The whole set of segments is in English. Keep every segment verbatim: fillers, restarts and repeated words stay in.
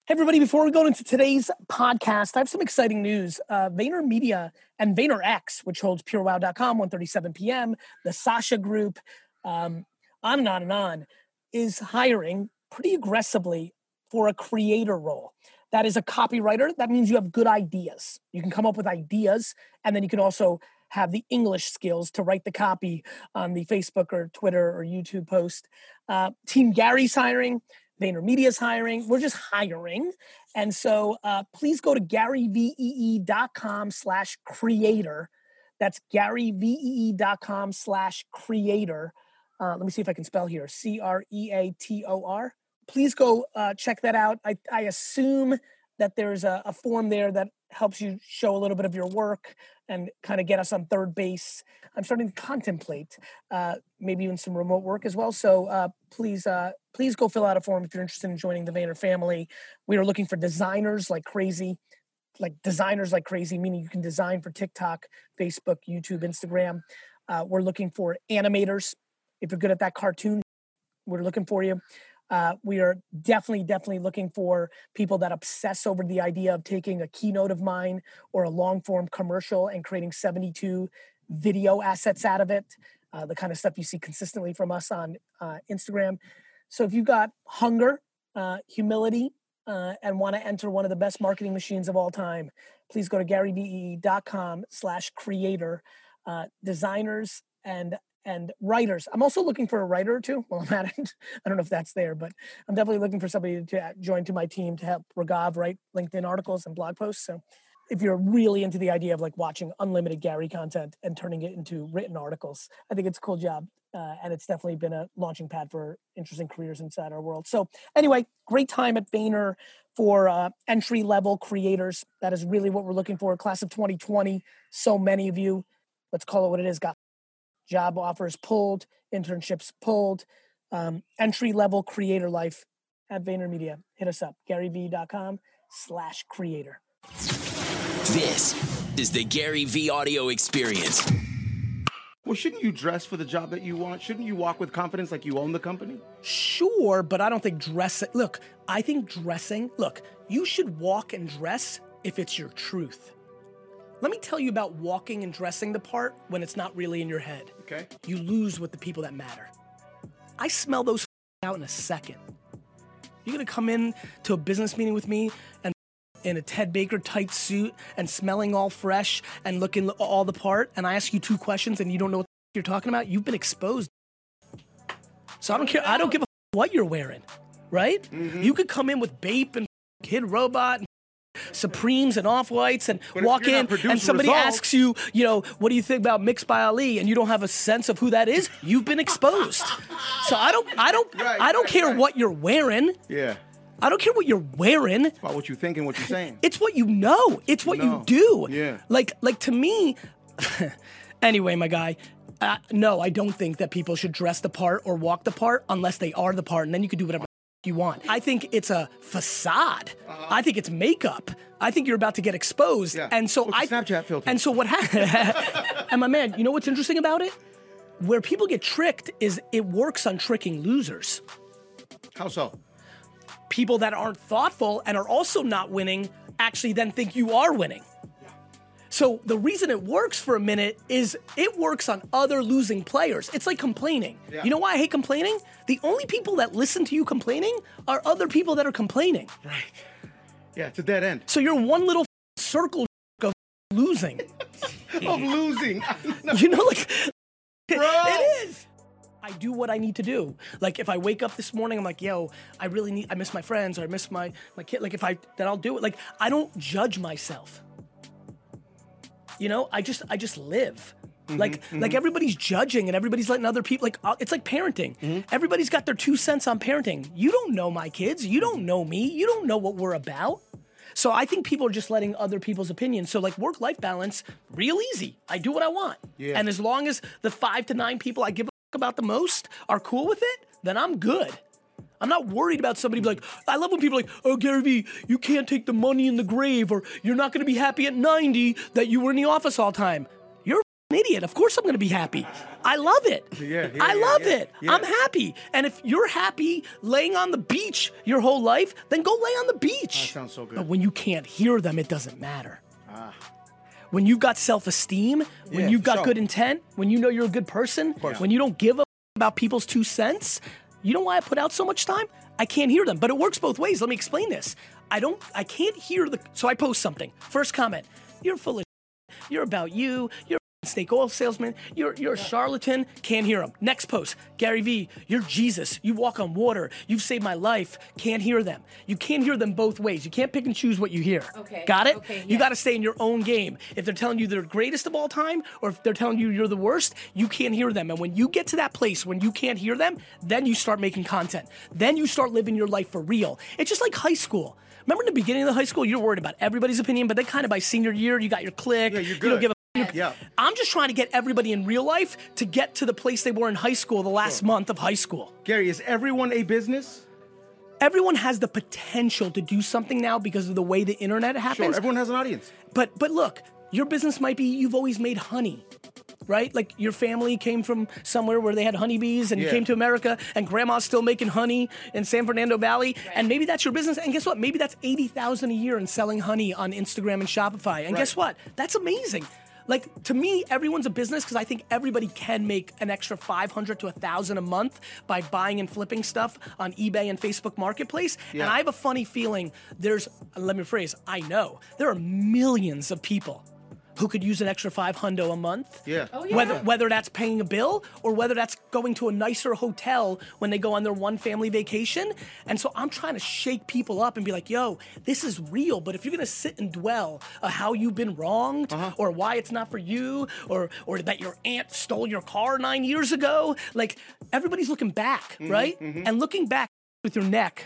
Hey, everybody, before we go into today's podcast, I have some exciting news. Uh, VaynerMedia and VaynerX, which holds pure wow dot com, one thirty-seven p.m., the Sasha Group, um, on and on and on, is hiring pretty aggressively for a creator role. That is a copywriter. That means you have good ideas. You can come up with ideas, and then you can also have the English skills to write the copy on the Facebook or Twitter or YouTube post. Uh, Team Gary's hiring. VaynerMedia's hiring. We're just hiring. And so uh, please go to garyvee.com slash creator. That's garyvee.com slash creator. Uh, let me see if I can spell here. C R E A T O R. Please go uh, check that out. I, I assume that there's a, a form there that helps you show a little bit of your work and kind of get us on third base. I'm starting to contemplate uh, maybe even some remote work as well. So uh, please, uh, please go fill out a form if you're interested in joining the Vayner family. We are looking for designers like crazy, like designers like crazy, meaning you can design for TikTok, Facebook, YouTube, Instagram. Uh, we're looking for animators. If you're good at that cartoon, we're looking for you. Uh, we are definitely, definitely looking for people that obsess over the idea of taking a keynote of mine or a long form commercial and creating seventy-two video assets out of it, uh, the kind of stuff you see consistently from us on uh, Instagram. So if you've got hunger, uh, humility, uh, and want to enter one of the best marketing machines of all time, please go to garyvee.com slash creator, uh, designers and and writers. I'm also looking for a writer or two. Well, I'm at it. I don't know if that's there, but I'm definitely looking for somebody to join to my team to help Ragav write LinkedIn articles and blog posts. So if you're really into the idea of like watching unlimited Gary content and turning it into written articles, I think it's a cool job. Uh, and it's definitely been a launching pad for interesting careers inside our world. So anyway, great time at Vayner for uh, entry-level creators. That is really what we're looking for. Class of twenty twenty, so many of you, let's call it what it is, got job offers pulled, internships pulled, um, entry-level creator life at VaynerMedia. Hit us up, garyvee.com slash creator. This is the Gary V audio experience. Well, shouldn't you dress for the job that you want? Shouldn't you walk with confidence like you own the company? Sure, but I don't think dressing, look, I think dressing, look, you should walk and dress if it's your truth. Let me tell you about walking and dressing the part when it's not really in your head. Okay. You lose with the people that matter. I smell those out in a second. You're gonna come in to a business meeting with me and in a Ted Baker tight suit and smelling all fresh and looking all the part, and I ask you two questions and you don't know what you're talking about, you've been exposed. So I don't care, I don't give a what you're wearing, right? Mm-hmm. You could come in with Bape and Kid Robot and Supremes and Off-Whites and but walk in and somebody results. asks you, you know, what do you think about Mixed by Ali? And you don't have a sense of who that is, you've been exposed. So I don't, I don't, right, I don't right, care right. what you're wearing. Yeah. I don't care what you're wearing. It's about what you think and what you're saying. It's what you know. It's what no. you do. Yeah. Like, like to me, anyway, my guy, uh, no, I don't think that people should dress the part or walk the part unless they are the part, and then you can do whatever you want. I think it's a facade. Uh-huh. I think it's makeup. I think you're about to get exposed. Yeah. And so Look, I Snapchat filter. And so what happened? And my man, you know what's interesting about it? Where people get tricked is it works on tricking losers. How so? People that aren't thoughtful and are also not winning actually then think you are winning. So the reason it works for a minute is it works on other losing players. It's like complaining. Yeah. You know why I hate complaining? The only people that listen to you complaining are other people that are complaining. Right. Yeah, it's a dead end. So you're one little circle of losing. Of losing. You know, like, Bro. It is. I do what I need to do. Like if I wake up this morning, I'm like, yo, I really need, I miss my friends or I miss my, my kid. Like if I, then I'll do it. Like I don't judge myself. You know, I just I just live. Mm-hmm, like mm-hmm. like everybody's judging and everybody's letting other people, like uh, it's like parenting. Mm-hmm. Everybody's got their two cents on parenting. You don't know my kids. You don't know me. You don't know what we're about. So I think people are just letting other people's opinions. So like work-life balance, real easy. I do what I want. Yeah. And as long as the five to nine people I give a fuck about the most are cool with it, then I'm good. I'm not worried about somebody be like, I love when people are like, oh, Gary Vee, you can't take the money in the grave, or you're not going to be happy at ninety that you were in the office all the time. You're idiot. Of course I'm going to be happy. I love it. Yeah, yeah, I yeah, love yeah, it. yeah. I'm happy. And if you're happy laying on the beach your whole life, then go lay on the beach. That sounds so good. But when you can't hear them, it doesn't matter. Ah. When you've got self-esteem, when Yeah, you've got sure. good intent, when you know you're a good person, when you don't give a about people's two cents, you know why I put out so much time? I can't hear them. But it works both ways. Let me explain this. I don't, I can't hear the, so I post something. First comment, you're full of shit. You're about you. You're a snake oil salesman. You're, you're a charlatan. Can't hear them. Next post, Gary V, you're Jesus. You walk on water. You've saved my life. Can't hear them. You can't hear them both ways. You can't pick and choose what you hear. Okay. Got it? Okay, You yes. got to stay in your own game. If they're telling you they're greatest of all time, or if they're telling you you're the worst, you can't hear them. And when you get to that place when you can't hear them, then you start making content. Then you start living your life for real. It's just like high school. Remember in the beginning of the high school, you're worried about everybody's opinion, but then kind of by senior year, you got your clique. Yeah, you're You don't good. give a Yeah. I'm just trying to get everybody in real life to get to the place they were in high school the last month of high school. Gary, is everyone a business? Everyone has the potential to do something now because of the way the internet Sure, happens. everyone has an audience. But but look, your business might be you've always made honey, right? Like your family came from somewhere where they had honeybees, and you Yeah. came to America, and grandma's still making honey in San Fernando Valley, and maybe that's your business. And guess what? Maybe that's eighty thousand a year in selling honey on Instagram and Shopify. And Right. guess what? That's amazing. Like to me, everyone's a business because I think everybody can make an extra five hundred to a thousand a month by buying and flipping stuff on eBay and Facebook Marketplace. Yeah. And I have a funny feeling there's, let me rephrase, I know there are millions of people who could use an extra five hundo a month. Yeah. Oh, yeah. Whether whether that's paying a bill or whether that's going to a nicer hotel when they go on their one family vacation. And so I'm trying to shake people up and be like, yo, this is real. But if you're gonna sit and dwell on how you've been wronged Uh-huh. or why it's not for you or or that your aunt stole your car nine years ago, like everybody's looking back, Mm-hmm, right? And looking back with your neck.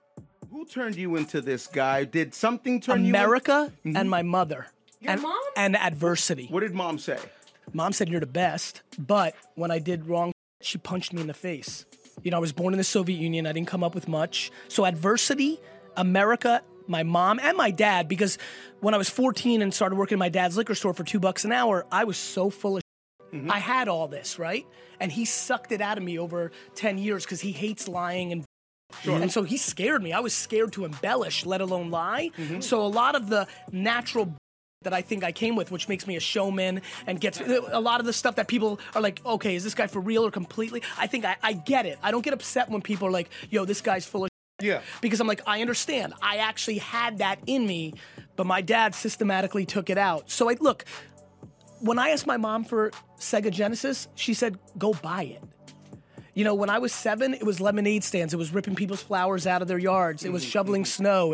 Who turned you into this guy? Did something turn you in? America and my mother. Your and, mom? and adversity. What did mom say? Mom said you're the best, but when I did wrong, she punched me in the face. You know, I was born in the Soviet Union. I didn't come up with much. So adversity, America, my mom, and my dad, because when I was fourteen and started working at my dad's liquor store for two bucks an hour, I was so full of shit. I had all this, right? And he sucked it out of me over ten years because he hates lying and And so he scared me. I was scared to embellish, let alone lie. So a lot of the natural that I think I came with, which makes me a showman and gets a lot of the stuff that people are like, okay, is this guy for real or completely? I think I, I get it. I don't get upset when people are like, yo, this guy's full of shit. Yeah. Because I'm like, I understand. I actually had that in me, but my dad systematically took it out. So I look, when I asked my mom for Sega Genesis, she said, go buy it. You know, when I was seven, it was lemonade stands. It was ripping people's flowers out of their yards. It was shoveling snow.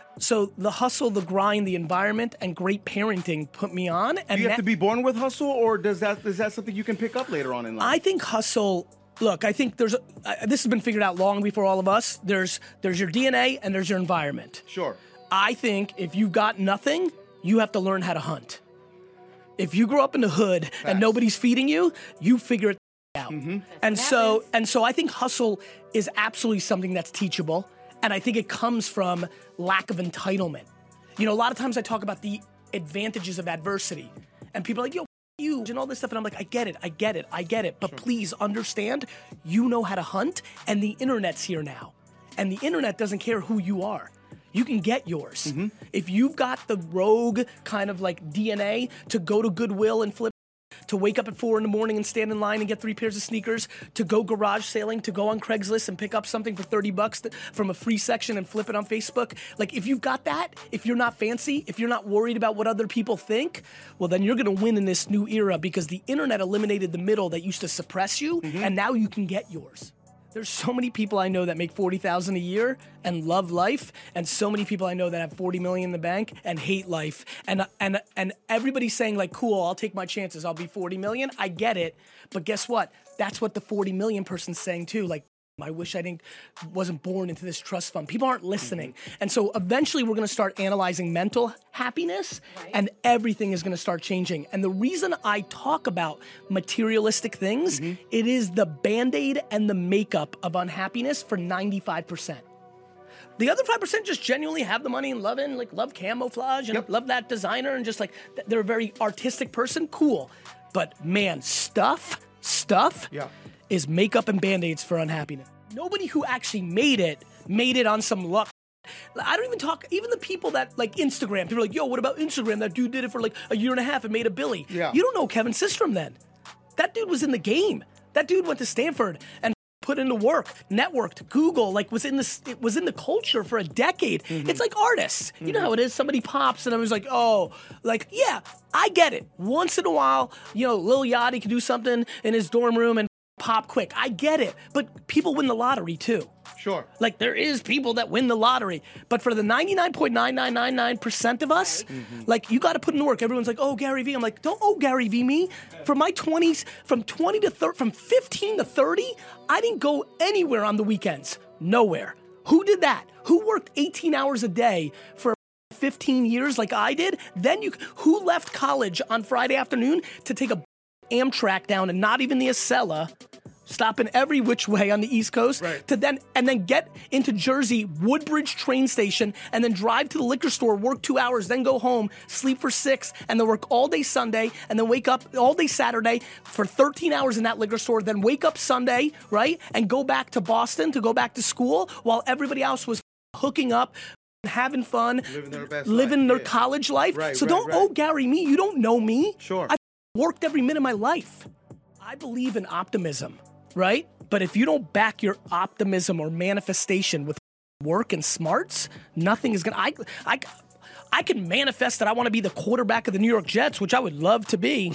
So the hustle, the grind, the environment, and great parenting put me on. And Do you have that- to be born with hustle, or does that is that something you can pick up later on in life? I think hustle. Look, I think there's a, uh, this has been figured out long before all of us. There's there's your D N A and there's your environment. Sure. I think if you've got nothing, you have to learn how to hunt. If you grow up in the hood and Facts. nobody's feeding you, you figure it out. And so and so I think hustle is absolutely something that's teachable. And I think it comes from lack of entitlement. You know, a lot of times I talk about the advantages of adversity. And people are like, yo, you and all this stuff. And I'm like, I get it, I get it, I get it. But please understand, you know how to hunt, and the internet's here now. And the internet doesn't care who you are. You can get yours. If you've got the rogue kind of like D N A to go to Goodwill and flip, to wake up at four in the morning and stand in line and get three pairs of sneakers, to go garage sailing, to go on Craigslist and pick up something for thirty bucks th- from a free section and flip it on Facebook. Like if you've got that, if you're not fancy, if you're not worried about what other people think, well then you're gonna win in this new era because the internet eliminated the middle that used to suppress you, and now you can get yours. There's so many people I know that make forty thousand dollars a year and love life, and so many people I know that have forty million dollars in the bank and hate life. And and and everybody's saying like, cool, I'll take my chances. I'll be forty million. I get it. But guess what? That's what the forty million person's saying too. Like, I wish I didn't wasn't born into this trust fund. People aren't listening. And so eventually we're going to start analyzing mental happiness, Right. and everything is going to start changing. And the reason I talk about materialistic things, it is the Band-Aid and the makeup of unhappiness for ninety-five percent. The other five percent just genuinely have the money and love it, and like love camouflage and Yep. love that designer and just like th- they're a very artistic person. Cool. But man, stuff, stuff Yeah. is makeup and Band-Aids for unhappiness. Nobody who actually made it, made it on some luck. I don't even talk, even the people that like Instagram, people are like, yo, what about Instagram? That dude did it for like a year and a half and made a billy. Yeah. You don't know Kevin Systrom then. That dude was in the game. That dude went to Stanford and put into work, networked, Google, like was in the it was in the culture for a decade. Mm-hmm. It's like artists. Mm-hmm. You know how it is. Somebody pops and I was like, oh, like, yeah, I get it. Once in a while, you know, Lil Yachty can do something in his dorm room and pop quick. I get it. But people win the lottery too. Sure. Like there is people that win the lottery. But for the ninety-nine point nine nine nine nine percent of us, mm-hmm. like you got to put in the work. Everyone's like, oh, Gary Vee. I'm like, don't oh, Gary Vee me. For my twenties, from twenty to thirty, from fifteen to thirty, I didn't go anywhere on the weekends. Nowhere. Who did that? Who worked eighteen hours a day for fifteen years like I did? Then you, who left college on Friday afternoon to take a Amtrak down and not even the Acela, stopping every which way on the East Coast, right. to then and then get into Jersey, Woodbridge train station, and then drive to the liquor store, work two hours, then go home, sleep for six, and then work all day Sunday, and then wake up all day Saturday for thirteen hours in that liquor store, then wake up Sunday, right, and go back to Boston to go back to school while everybody else was hooking up, having fun, living their best living life. their Yeah. college life. Right, so right, don't right. oh Gary me, you don't know me. Sure. I worked every minute of my life. I believe in optimism, right? But if you don't back your optimism or manifestation with work and smarts, nothing is gonna. I, I, I can manifest that I want to be the quarterback of the New York Jets, which I would love to be.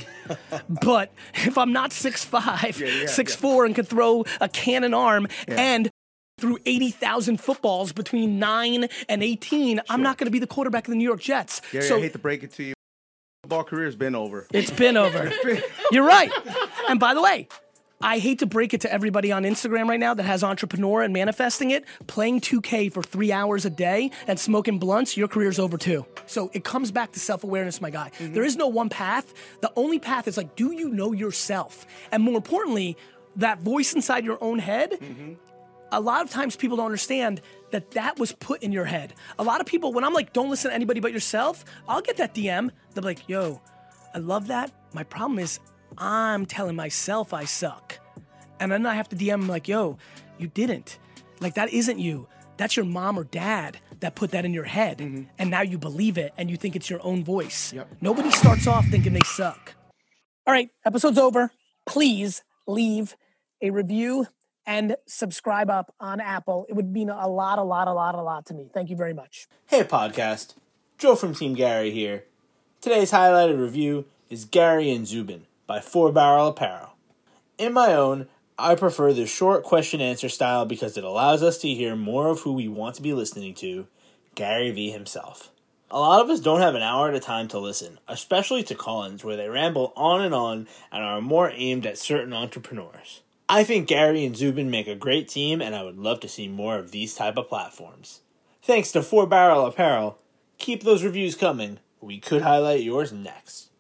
But if I'm not six five, yeah, yeah, six yeah. four, and can throw a cannon arm Yeah. and through eighty thousand footballs between nine and eighteen, I'm not going to be the quarterback of the New York Jets. Gary, so I hate to break it to you. Football career's been over. it's been over. You're right. And by the way, I hate to break it to everybody on Instagram right now that has entrepreneur and manifesting it, playing two K for three hours a day and smoking blunts, your career's over too. So it comes back to self-awareness, my guy. Mm-hmm. There is no one path. The only path is like, do you know yourself? And more importantly, that voice inside your own head, mm-hmm. a lot of times people don't understand that that was put in your head. A lot of people, when I'm like, don't listen to anybody but yourself, I'll get that D M. They'll be like, yo, I love that. My problem is I'm telling myself I suck. And then I have to D M them like, yo, you didn't. Like, that isn't you. That's your mom or dad that put that in your head. Mm-hmm. And now you believe it and you think it's your own voice. Yep. Nobody starts off thinking they suck. All right, episode's over. Please leave a review and subscribe up on Apple. It would mean a lot, a lot, a lot, a lot to me. Thank you very much. Hey podcast, Joe from Team Gary here. Today's highlighted review is Gary and Zubin by Four Barrel Apparel. In my own, I prefer the short question-answer style because it allows us to hear more of who we want to be listening to, Gary Vee himself. A lot of us don't have an hour at a time to listen, especially to call-ins where they ramble on and on and are more aimed at certain entrepreneurs. I think Gary and Zubin make a great team, and I would love to see more of these type of platforms. Thanks to Four Barrel Apparel. Keep those reviews coming. We could highlight yours next.